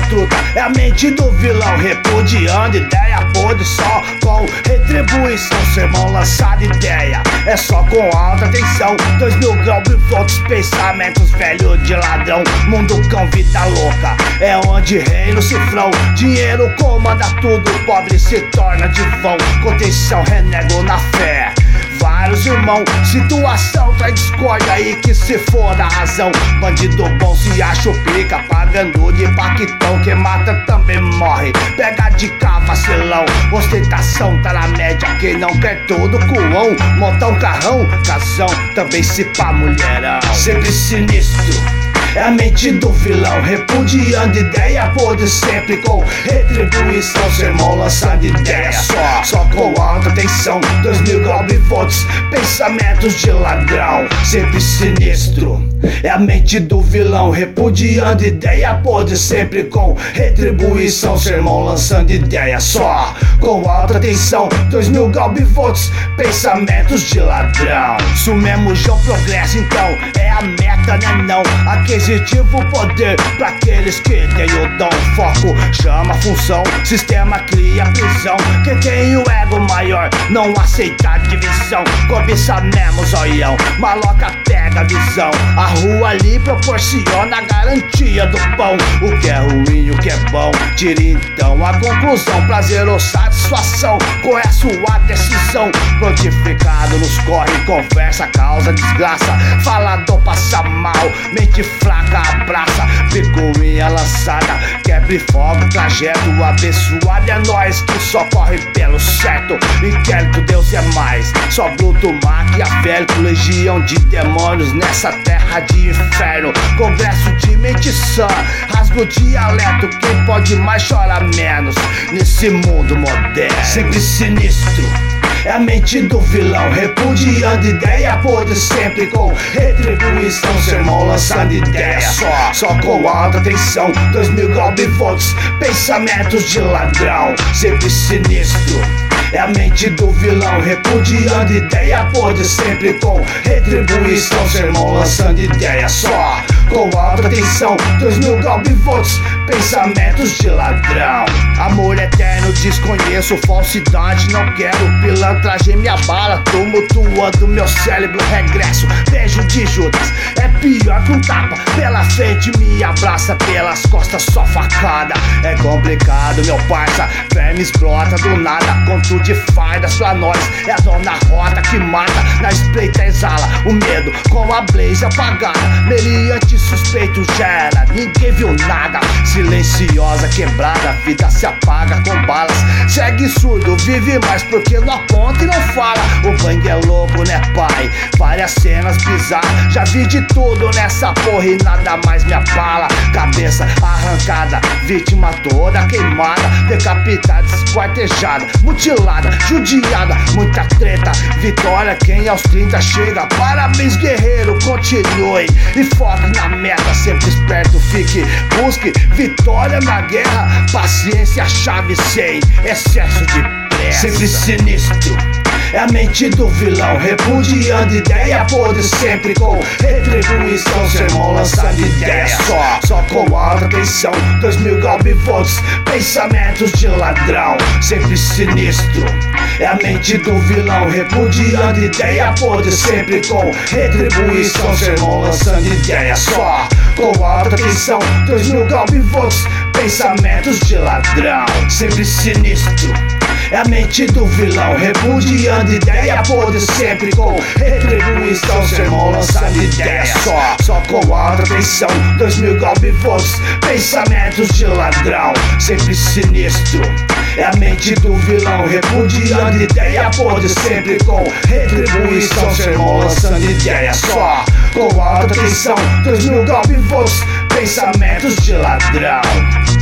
truta. É a mente do vilão, repudiando ideia podre só com retribuição. Sermão lançado ideia, é só com alta tensão. 2000 graus bivolts, pensamentos velho de ladrão. Mundo cão, vida louca, é onde reina o cifrão. Dinheiro comanda tudo, o pobre se torna de vão. Contenção, renego na fé, vários irmãos, situação traz discórdia aí que se for da razão. Bandido bom se acha o pica, pagando de paquitão. Quem mata também morre, pega de cá vacilão. Ostentação tá na média, quem não quer tudo cuão. Montar um carrão, casão, também se pá mulherão. Sempre sinistro, é a mente do vilão, repudiando ideia podre sempre com retribuição. Sermão lançando ideia só com alta tensão. 2000 graus bivolts, pensamentos de ladrão. Sempre sinistro, é a mente do vilão, repudiando ideia podre sempre com retribuição. Sermão lançando ideia só com alta tensão. 2000 graus bivolts, pensamentos de ladrão. Isso mesmo já o progresso então, é a meta, né não? Aquisitivo poder pra aqueles que têm o dom. Foco chama função, sistema cria prisão. Quem tem o ego maior não aceita divisão. Cobiça mesmo zoião, maloca pega a visão. A rua ali proporciona a garantia do pão. O que é ruim, o que é bom, tire então a conclusão. Prazer ou satisfação, qual é a sua decisão? Prontificado nos corre, conversa, causa desgraça. Falador passa mal, mente fraca abraça. Picuinha lançada, quebre fogo, trajeto abençoado é nós que só corre pelo certo. Inquérito, Deus é mais, só bruto, maquiavélico. Legião de demônios nessa terra de inferno. Congresso de mente sã, rasga o dialeto. Quem pode mais chora menos nesse mundo moderno. Sempre sinistro, é a mente do vilão, repudiando ideia podre sempre com retribuição. Sermão lançando ideia só com alta tensão. 2000 graus bivolts, pensamentos de ladrão. Sempre sinistro, é a mente do vilão, repudiando ideia podre sempre com retribuição. Sermão lançando ideia só com alta tensão. 2000 graus bivolts, pensamentos de ladrão. Amor eterno desconheço, falsidade não quero. Pilantragem me abala, tumultuando meu cérebro, regresso. Beijo de Judas, é pior que um tapa. Pela frente me abraça, pelas costas só facada. É complicado meu parça, vermes brota do nada. Conto de fardas pra nós, é a dona rota que mata. Na espreita exala o medo com a blaze apagada. Meliante suspeito gera, ninguém viu nada. Silenciosa quebrada, a vida se apaga com balas. Segue surdo, vive mais porque não aponta e não fala. O bang é louco, né pai? Várias cenas bizarras, já vi de tudo nessa porra e nada mais me abala. Cabeça arrancada, vítima toda queimada, decapitada, esquartejada, mutilada, judiada, muita treta. Vitória quem aos 30 chega. Parabéns guerreiro, continue e foque na meta. Sempre esperto, fique, busque vitória na guerra. Paciência, chave sem excesso de pressa. Sempre sinistro, é a mente do vilão, repudiando ideia podre sempre com retribuição. Sermão lançando ideia só com alta tensão. 2000 graus bivolts, pensamentos de ladrão. Sempre sinistro, é a mente do vilão, repudiando ideia podre sempre com retribuição. Sermão lançando ideia só com alta tensão. 2000 graus bivolts, pensamentos de ladrão. Sempre sinistro, é a mente do vilão, repudiando ideia podre sempre com retribuição. Sermão lançando ideia só com alta tensão. 2000 graus bivolts, pensamentos de ladrão. Sempre sinistro, é a mente do vilão, repudiando ideia podre sempre com retribuição. Sermão lançando ideia só com alta tensão. 2000 graus bivolts, pensamentos de ladrão.